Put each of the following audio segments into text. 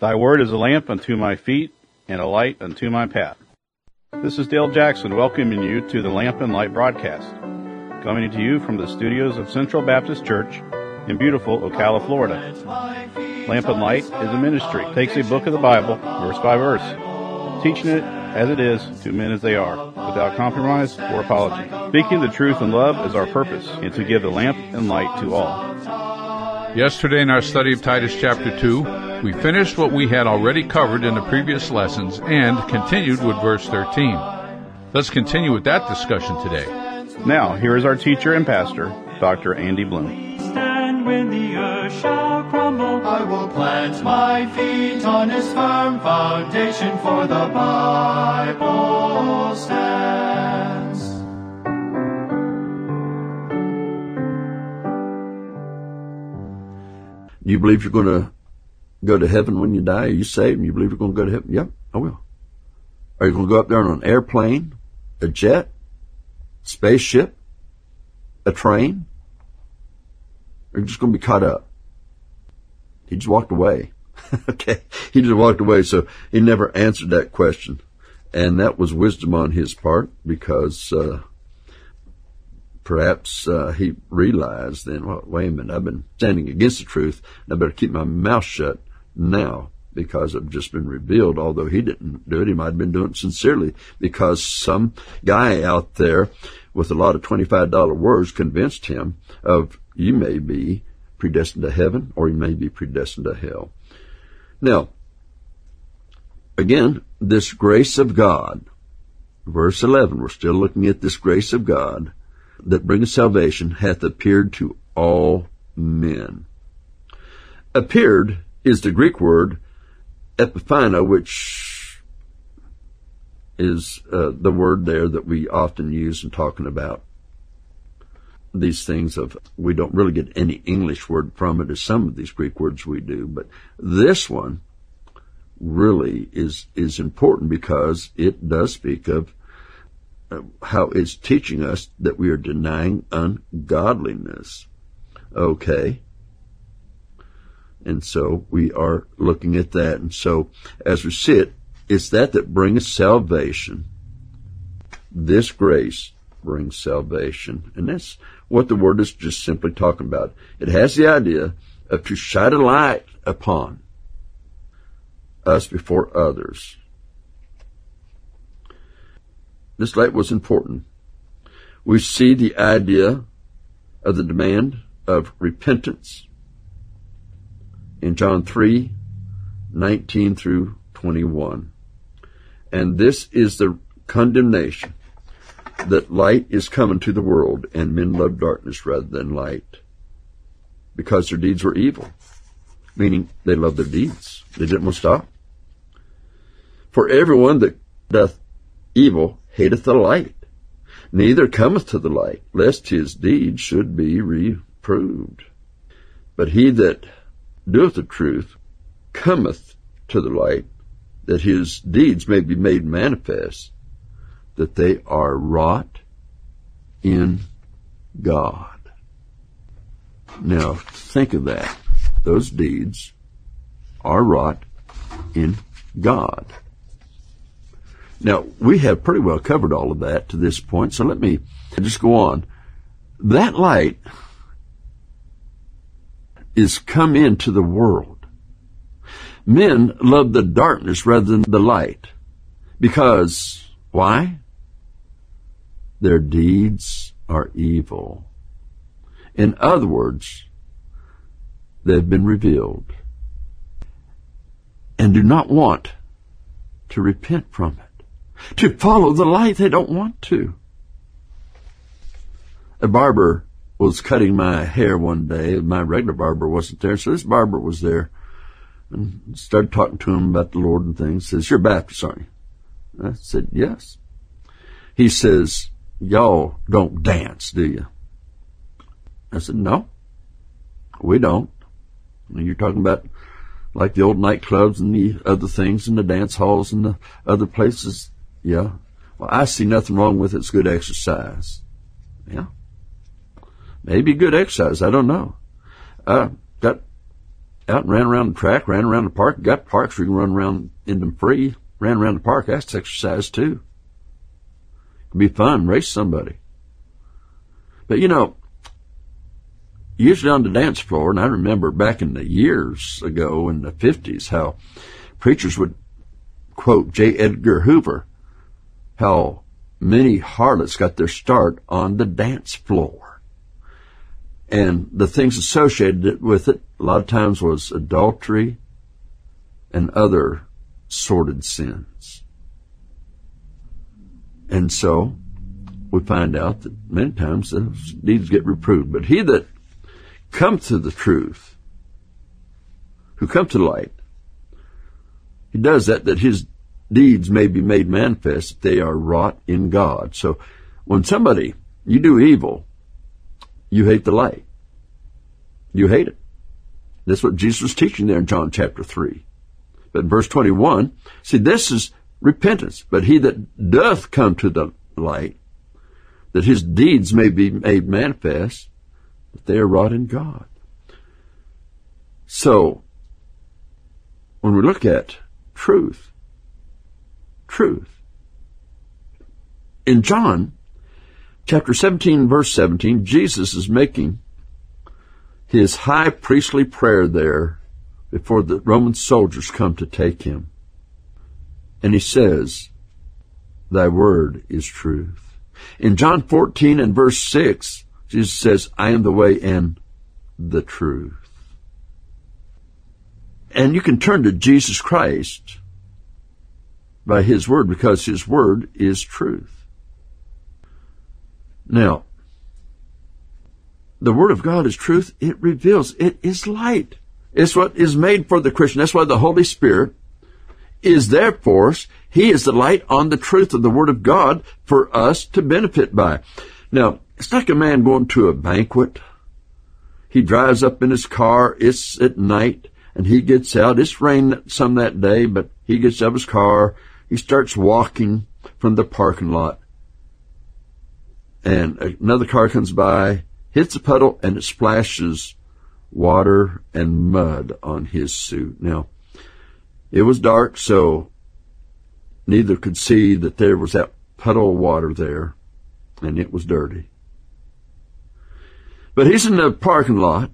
Thy word is a lamp unto my feet and a light unto my path. This is Dale Jackson welcoming you to the Lamp and Light broadcast, coming to you from the studios of Central Baptist Church in beautiful Ocala, Florida. Lamp and Light is a ministry. It takes a book of the Bible, verse by verse, teaching it as it is to men as they are, without compromise or apology. Speaking the truth in love is our purpose, and to give the lamp and light to all. Yesterday in our study of Titus chapter 2, we finished what we had already covered in the previous lessons and continued with verse 13. Let's continue with that discussion today. Now, here is our teacher and pastor, Dr. Andy Bloom. And when the earth shall crumble, I will plant my feet on his firm foundation, for the Bible stands. You believe you're going to go to heaven when you die? Are you saved and you believe you're going to go to heaven? Yep, I will. Are you going to go up there on an airplane, a jet, spaceship, a train? Or are you just going to be caught up? He just walked away. Okay, he just walked away, so he never answered that question. And that was wisdom on his part, because perhaps he realized then, well, wait a minute, I've been standing against the truth, and I better keep my mouth shut now, because I've just been revealed. Although he didn't do it, he might have been doing it sincerely, because some guy out there with a lot of $25 words convinced him of, you may be predestined to heaven, or you may be predestined to hell. Now, again, this grace of God, verse 11, we're still looking at this grace of God that bringeth salvation, hath appeared to all men. Appeared is the Greek word epiphano, which is the word there that we often use in talking about these things of, we don't really get any English word from it as some of these Greek words we do, but this one really is important, because it does speak of how it's teaching us that we are denying ungodliness. Okay. And so we are looking at that. And so as we sit, it's that brings salvation. This grace brings salvation. And that's what the word is just simply talking about. It has the idea of to shine a light upon us before others. This light was important. We see the idea of the demand of repentance in John 3:19 through 21. And this is the condemnation, that light is coming to the world, and men love darkness rather than light, because their deeds were evil, meaning they loved their deeds. They didn't want to stop. For everyone that doth evil hateth the light, neither cometh to the light, lest his deeds should be reproved. But he that doeth the truth cometh to the light, that his deeds may be made manifest, that they are wrought in God. Now, think of that. Those deeds are wrought in God. Now, we have pretty well covered all of that to this point, so let me just go on. That light is come into the world. Men love the darkness rather than the light. Because, why? Their deeds are evil. In other words, they've been revealed and do not want to repent from it. To follow the light, they don't want to. A barber was cutting my hair one day. My regular barber wasn't there, so this barber was there, and started talking to him about the Lord and things. Says, "You're Baptist, aren't you?" I said, "Yes." He says, "Y'all don't dance, do you?" I said, "No, we don't." And you're talking about like the old nightclubs and the other things and the dance halls and the other places. Yeah. Well, I see nothing wrong with it. It's good exercise. Yeah. Maybe good exercise. I don't know. Got out and ran around the track, ran around the park. Got parks where you can run around in them free. Ran around the park. That's exercise too. It'd be fun. Race somebody. But usually on the dance floor, and I remember back in the years ago in the 50s how preachers would quote J. Edgar Hoover, how many harlots got their start on the dance floor. And the things associated with it a lot of times was adultery and other sordid sins. And so we find out that many times those deeds get reproved. But he that come to the truth, who come to the light, he does that his deeds may be made manifest, that they are wrought in God. So when you do evil, you hate the light. You hate it. That's what Jesus was teaching there in John chapter 3. But in verse 21, see, this is repentance. But he that doth come to the light, that his deeds may be made manifest, that they are wrought in God. So, when we look at truth, in John chapter 17, verse 17, Jesus is making his high priestly prayer there before the Roman soldiers come to take him. And he says, thy word is truth. In John 14 and verse 6, Jesus says, I am the way and the truth. And you can turn to Jesus Christ by his word, because his word is truth. Now, the word of God is truth. It reveals. It is light. It's what is made for the Christian. That's why the Holy Spirit is there for us. He is the light on the truth of the word of God for us to benefit by. Now, it's like a man going to a banquet. He drives up in his car. It's at night, and he gets out. It's rained some that day, but he gets out of his car. He starts walking from the parking lot. And another car comes by, hits a puddle, and it splashes water and mud on his suit. Now, it was dark, so neither could see that there was that puddle of water there, and it was dirty. But he's in the parking lot.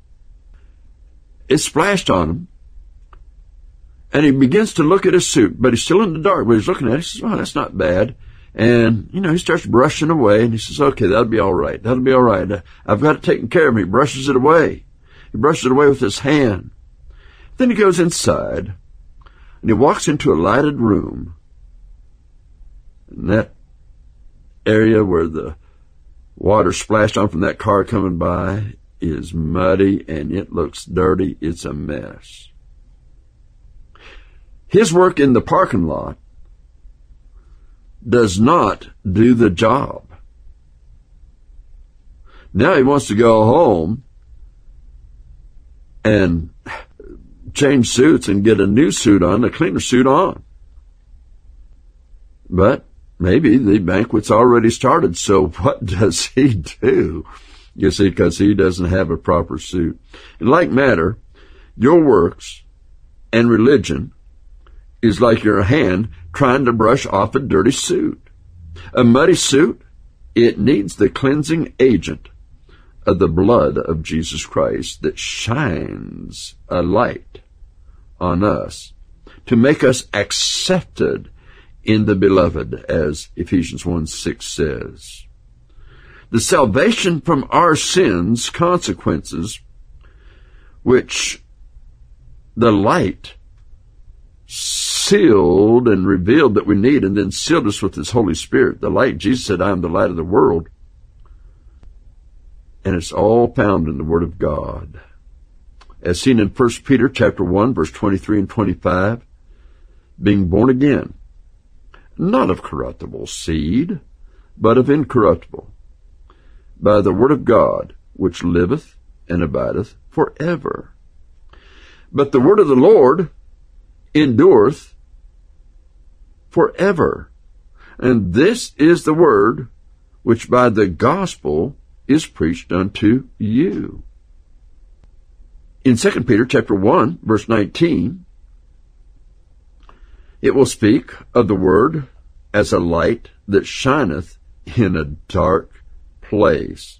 It splashed on him, and he begins to look at his suit, but he's still in the dark. But he's looking at it. He says, oh, that's not bad. And, he starts brushing away, and he says, okay, that'll be all right. That'll be all right. I've got it taken care of. He brushes it away. He brushes it away with his hand. Then he goes inside, and he walks into a lighted room. And that area where the water splashed on from that car coming by is muddy, and it looks dirty. It's a mess. His work in the parking lot does not do the job. Now he wants to go home and change suits and get a new suit on, a cleaner suit on. But maybe the banquet's already started, so what does he do? You see, because he doesn't have a proper suit. In like manner, your works and religion is like your hand trying to brush off a dirty suit. A muddy suit, it needs the cleansing agent of the blood of Jesus Christ that shines a light on us to make us accepted in the beloved, as Ephesians 1:6 says. The salvation from our sins' consequences, which the light sealed and revealed that we need, and then sealed us with his Holy Spirit. The light, Jesus said, I am the light of the world. And it's all found in the Word of God. As seen in 1 Peter chapter 1, verse 23 and 25, being born again, not of corruptible seed, but of incorruptible, by the word of God, which liveth and abideth forever. But the word of the Lord endureth forever. And this is the word which by the gospel is preached unto you. In 2 Peter chapter 1, verse 19, it will speak of the Word as a light that shineth in a dark place.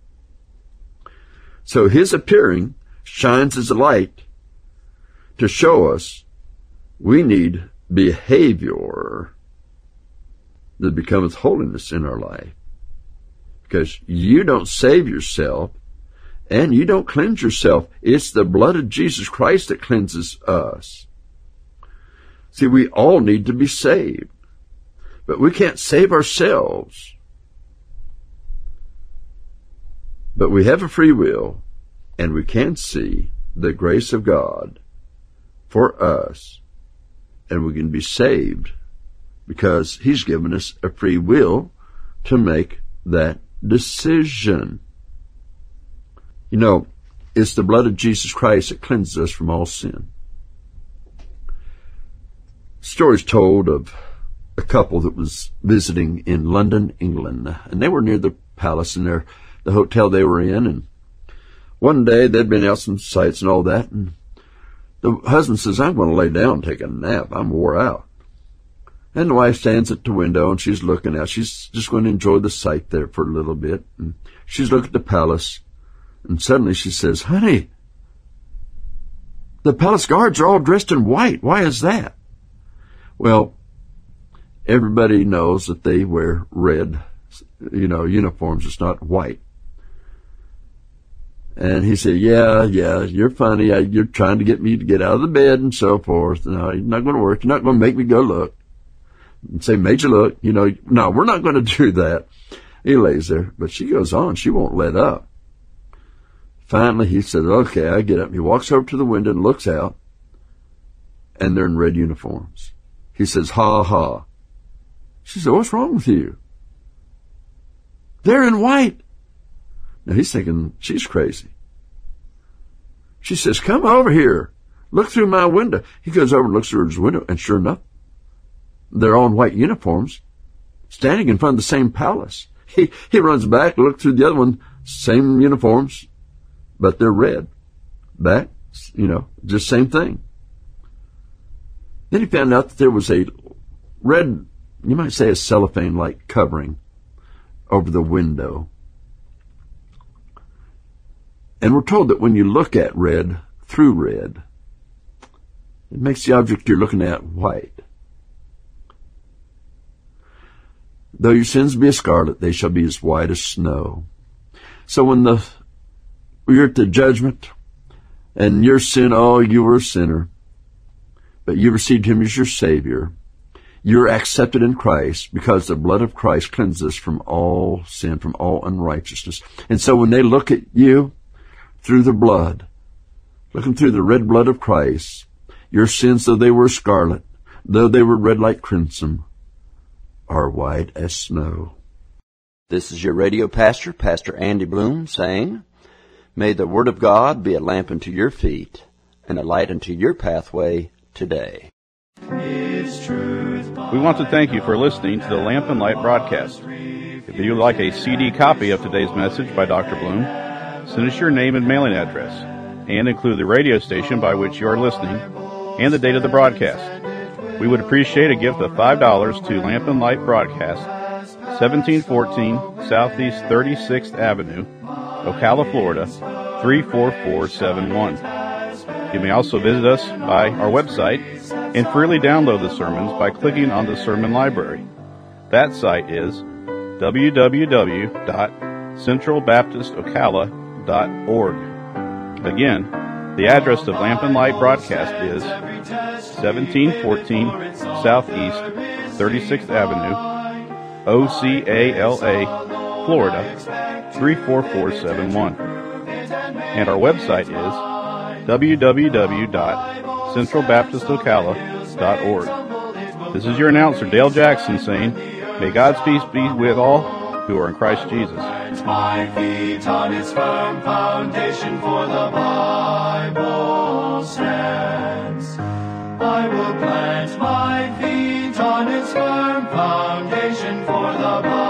So his appearing shines as a light to show us we need behavior that becometh holiness in our life. Because you don't save yourself and you don't cleanse yourself. It's the blood of Jesus Christ that cleanses us. See, we all need to be saved, but we can't save ourselves. But we have a free will, and we can see the grace of God for us, and we can be saved because He's given us a free will to make that decision. You know, it's the blood of Jesus Christ that cleanses us from all sin. Stories told of a couple that was visiting in London, England, and they were near the palace and the hotel they were in, and one day they'd been out some sights and all that, and the husband says, I'm going to lay down and take a nap. I'm wore out. And the wife stands at the window and she's looking out. She's just going to enjoy the sight there for a little bit. And she's looking at the palace, and suddenly she says, honey, the palace guards are all dressed in white. Why is that? Well, everybody knows that they wear red, uniforms. It's not white. And he said, yeah, you're funny. You're trying to get me to get out of the bed and so forth. No, you're not going to work. You're not going to make me go look. And say, made you look. No, we're not going to do that. He lays there. But she goes on. She won't let up. Finally, he said, okay, I get up. He walks over to the window and looks out. And they're in red uniforms. He says, ha, ha. She said, what's wrong with you? They're in white. Now he's thinking she's crazy. She says, come over here. Look through my window. He goes over and looks through his window, and sure enough, they're all in white uniforms, standing in front of the same palace. He runs back, looks through the other one, same uniforms, but they're red. Back, just same thing. Then he found out that there was a red, you might say a cellophane-like covering over the window. And we're told that when you look at red through red, it makes the object you're looking at white. Though your sins be as scarlet, they shall be as white as snow. So when you're at the judgment, and your sin, you were a sinner, but you received Him as your Savior, you're accepted in Christ because the blood of Christ cleanses us from all sin, from all unrighteousness. And so when they look at you through the blood, looking through the red blood of Christ, your sins, though they were scarlet, though they were red like crimson, are white as snow. This is your radio pastor, Pastor Andy Bloom, saying, may the Word of God be a lamp unto your feet and a light unto your pathway today. We want to thank you for listening to the Lamp and Light broadcast. If you'd like a CD copy of today's message by Dr. Bloom, send us your name and mailing address, and include the radio station by which you are listening and the date of the broadcast. We would appreciate a gift of $5 to Lamp and Light Broadcast, 1714 Southeast 36th Avenue, Ocala, Florida, 34471. You may also visit us by our website and freely download the sermons by clicking on the sermon library. That site is www.centralbaptistocala.org. Again, the address of Lamp and Light Broadcast is 1714 Southeast 36th Avenue, Ocala, Florida, 34471. And our website is www.centralbaptistocala.org. This is your announcer, Dale Jackson, saying, may God's peace be with all who are in Christ Jesus. My feet on its firm foundation, for the Bible stands. I will plant my feet on its firm foundation, for the Bible